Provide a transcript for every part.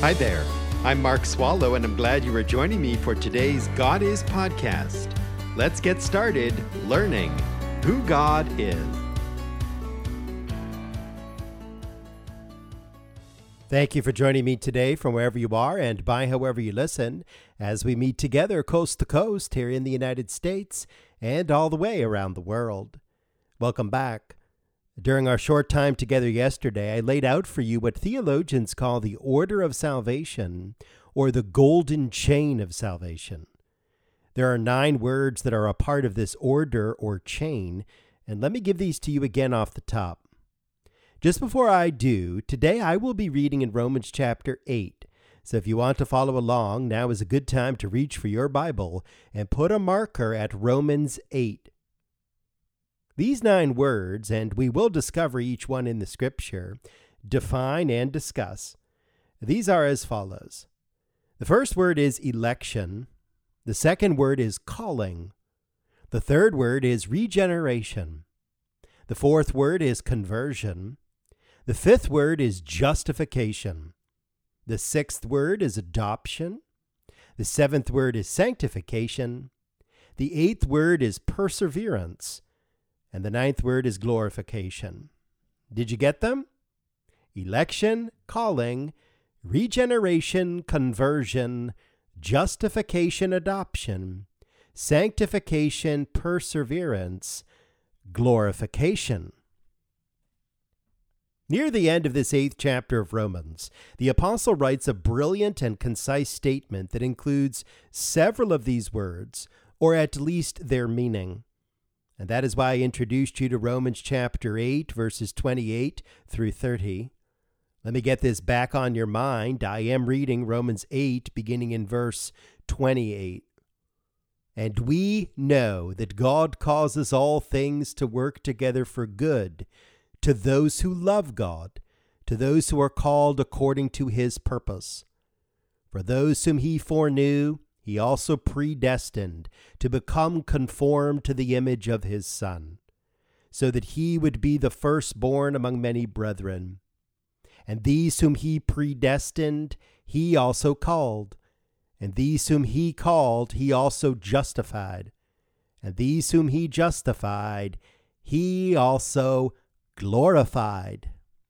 Hi there. I'm Mark Swallow, and I'm glad you are joining me for today's God Is podcast. Let's get started learning who God is. Thank you for joining me today from wherever you are and by however you listen as we meet together coast to coast here in the United States and all the way around the world. Welcome back. During our short time together yesterday, I laid out for you what theologians call the order of salvation or the golden chain of salvation. There are 9 words that are a part of this order or chain, and let me give these to you again off the top. Just before I do, today I will be reading in Romans chapter 8. So if you want to follow along, now is a good time to reach for your Bible and put a marker at Romans 8. These 9 words, and we will discover each one in the Scripture, define and discuss. These are as follows. The first word is election. The second word is calling. The third word is regeneration. The fourth word is conversion. The fifth word is justification. The sixth word is adoption. The seventh word is sanctification. The eighth word is perseverance. And the 9th word is glorification. Did you get them? Election, calling, regeneration, conversion, justification, adoption, sanctification, perseverance, glorification. Near the end of this 8th chapter of Romans, the apostle writes a brilliant and concise statement that includes several of these words, or at least their meaning. And that is why I introduced you to Romans chapter 8, verses 28 through 30. Let me get this back on your mind. I am reading Romans 8, beginning in verse 28. And we know that God causes all things to work together for good, to those who love God, to those who are called according to his purpose. For those whom he foreknew, he also predestined to become conformed to the image of his Son, so that he would be the firstborn among many brethren. And these whom he predestined, he also called. And these whom he called, he also justified. And these whom he justified, he also glorified.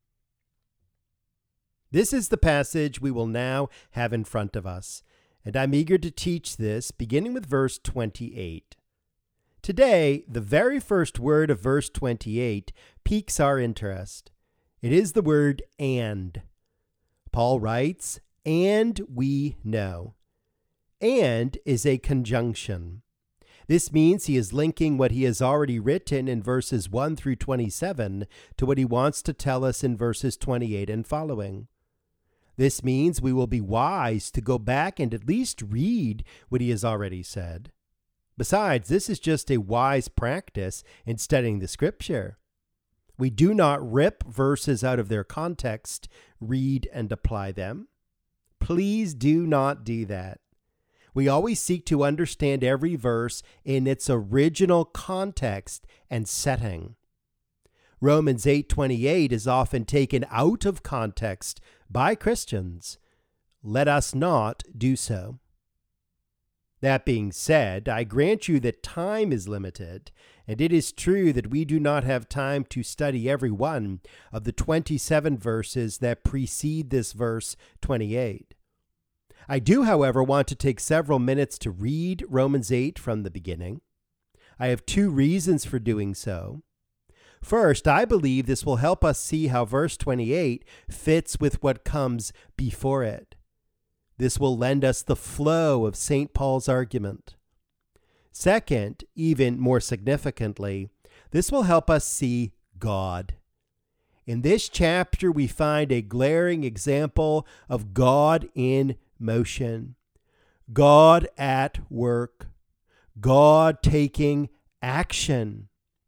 This is the passage we will now have in front of us. And I'm eager to teach this, beginning with verse 28. Today, the very first word of verse 28 piques our interest. It is the word and. Paul writes, and we know. And is a conjunction. This means he is linking what he has already written in verses 1 through 27 to what he wants to tell us in verses 28 and following. This means we will be wise to go back and at least read what he has already said. Besides, this is just a wise practice in studying the Scripture. We do not rip verses out of their context, read and apply them. Please do not do that. We always seek to understand every verse in its original context and setting. Romans 8:28 is often taken out of context by Christians. Let us not do so. That being said, I grant you that time is limited, and it is true that we do not have time to study every one of the 27 verses that precede this verse 28. I do, however, want to take several minutes to read Romans 8 from the beginning. I have 2 reasons for doing so. First, I believe this will help us see how verse 28 fits with what comes before it. This will lend us the flow of St. Paul's argument. Second, even more significantly, this will help us see God. In this chapter, we find a glaring example of God in motion, God at work, God taking action.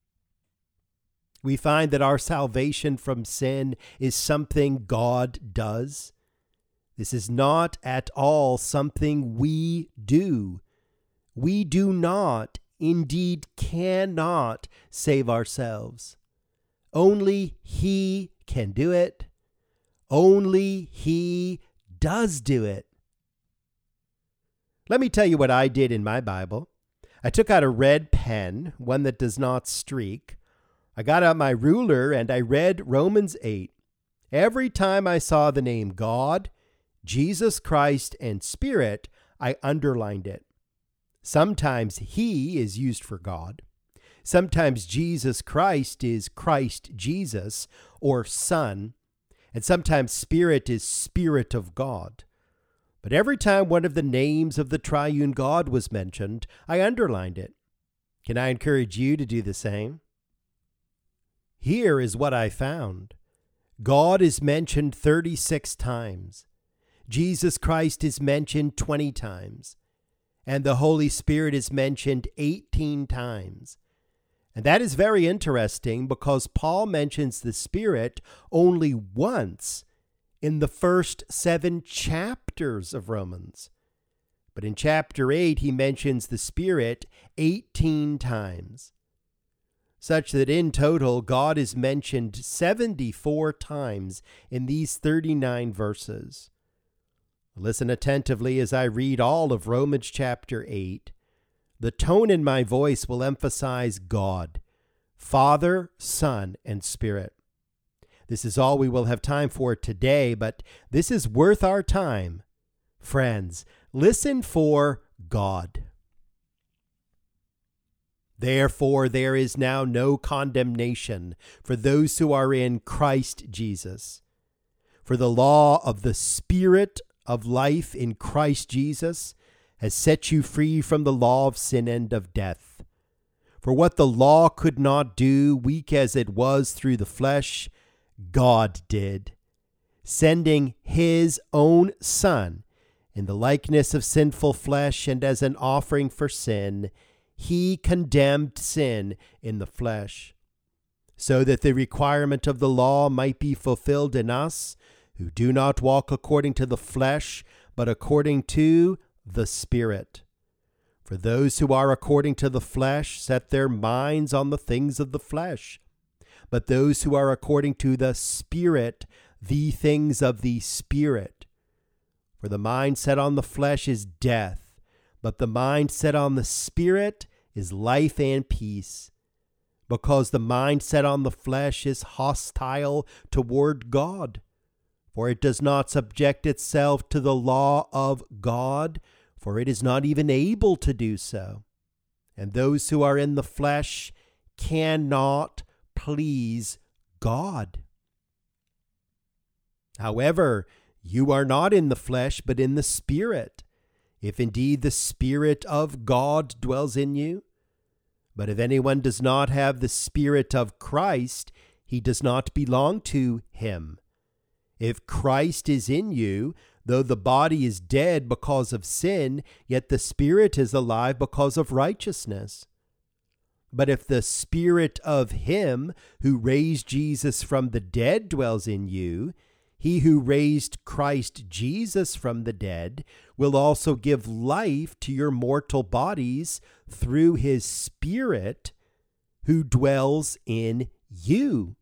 We find that our salvation from sin is something God does. This is not at all something we do. We do not, indeed cannot, save ourselves. Only He can do it. Only He does do it. Let me tell you what I did in my Bible. I took out a red pen, one that does not streak. I got out my ruler and I read Romans 8. Every time I saw the name God, Jesus Christ, and Spirit, I underlined it. Sometimes He is used for God. Sometimes Jesus Christ is Christ Jesus or Son. And sometimes Spirit is Spirit of God. But every time one of the names of the triune God was mentioned, I underlined it. Can I encourage you to do the same? Here is what I found. God is mentioned 36 times. Jesus Christ is mentioned 20 times. And the Holy Spirit is mentioned 18 times. And that is very interesting because Paul mentions the Spirit only once in the first 7 chapters of Romans. But in chapter 8, he mentions the Spirit 18 times, such that in total, God is mentioned 74 times in these 39 verses. Listen attentively as I read all of Romans chapter 8. The tone in my voice will emphasize God, Father, Son, and Spirit. This is all we will have time for today, but this is worth our time. Friends, listen for God. Therefore, there is now no condemnation for those who are in Christ Jesus. For the law of the Spirit of life in Christ Jesus has set you free from the law of sin and of death. For what the law could not do, weak as it was through the flesh, God did, sending His own Son in the likeness of sinful flesh, and as an offering for sin, He condemned sin in the flesh, so that the requirement of the law might be fulfilled in us, who do not walk according to the flesh, but according to the Spirit. For those who are according to the flesh set their minds on the things of the flesh, but those who are according to the Spirit, the things of the Spirit. For the mind set on the flesh is death, but the mind set on the Spirit is life and peace. Because the mind set on the flesh is hostile toward God, for it does not subject itself to the law of God, for it is not even able to do so. And those who are in the flesh cannot please God. However, you are not in the flesh, but in the Spirit, if indeed the Spirit of God dwells in you. But if anyone does not have the Spirit of Christ, he does not belong to Him. If Christ is in you, though the body is dead because of sin, yet the Spirit is alive because of righteousness. But if the Spirit of Him who raised Jesus from the dead dwells in you, He who raised Christ Jesus from the dead will also give life to your mortal bodies through His Spirit who dwells in you.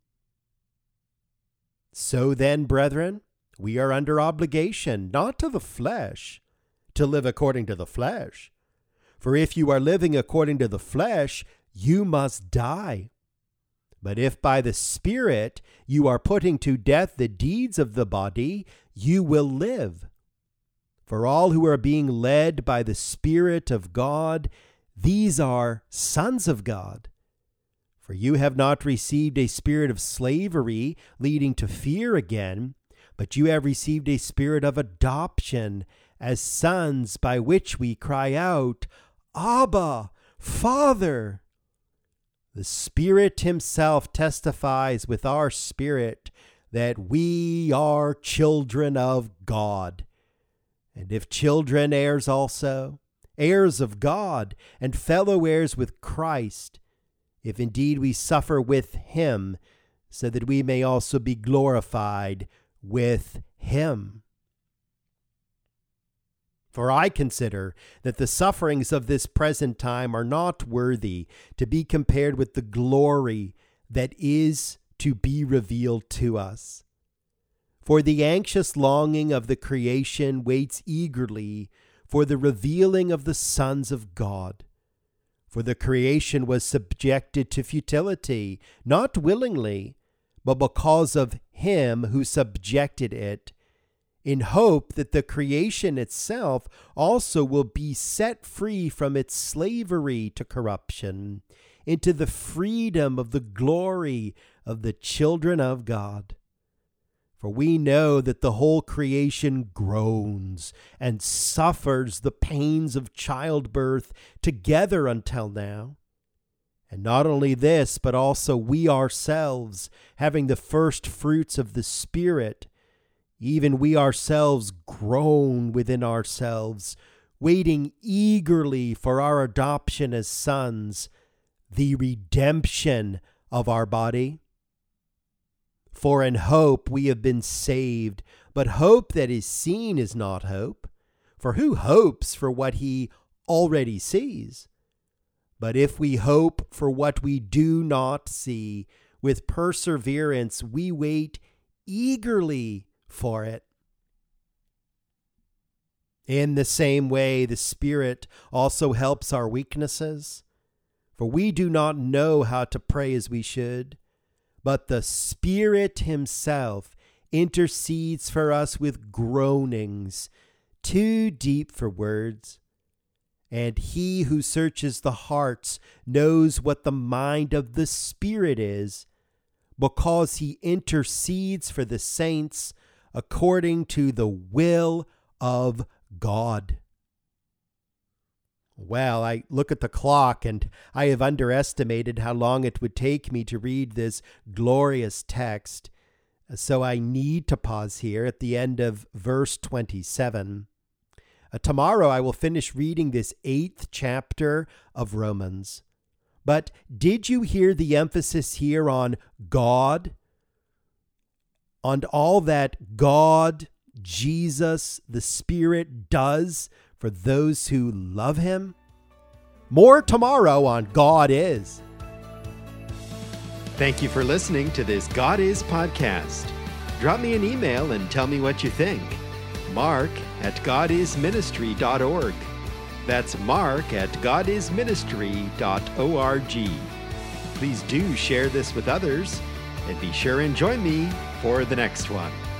So then, brethren, we are under obligation, not to the flesh, to live according to the flesh. For if you are living according to the flesh, you must die. But if by the Spirit you are putting to death the deeds of the body, you will live. For all who are being led by the Spirit of God, these are sons of God. For you have not received a spirit of slavery leading to fear again, but you have received a spirit of adoption as sons, by which we cry out, Abba, Father. The Spirit Himself testifies with our spirit that we are children of God. And if children, heirs also, heirs of God, and fellow heirs with Christ, if indeed we suffer with Him, so that we may also be glorified with Him. For I consider that the sufferings of this present time are not worthy to be compared with the glory that is to be revealed to us. For the anxious longing of the creation waits eagerly for the revealing of the sons of God. For the creation was subjected to futility, not willingly, but because of him who subjected it, in hope that the creation itself also will be set free from its slavery to corruption, into the freedom of the glory of the children of God. For we know that the whole creation groans and suffers the pains of childbirth together until now. And not only this, but also we ourselves, having the first fruits of the Spirit, even we ourselves groan within ourselves, waiting eagerly for our adoption as sons, the redemption of our body. For in hope we have been saved, but hope that is seen is not hope. For who hopes for what he already sees? But if we hope for what we do not see, with perseverance we wait eagerly for it. In the same way, the Spirit also helps our weaknesses. For we do not know how to pray as we should, but the Spirit himself intercedes for us with groanings too deep for words. And he who searches the hearts knows what the mind of the Spirit is, because he intercedes for the saints according to the will of God. Well, I look at the clock and I have underestimated how long it would take me to read this glorious text. So I need to pause here at the end of verse 27. Tomorrow I will finish reading this 8th chapter of Romans. But did you hear the emphasis here on God? On all that God, Jesus, the Spirit does for those who love him? More tomorrow on God Is. Thank you for listening to this God Is podcast. Drop me an email and tell me what you think. mark@godisministry.org. That's mark@godisministry.org. Please do share this with others, and be sure and join me for the next one.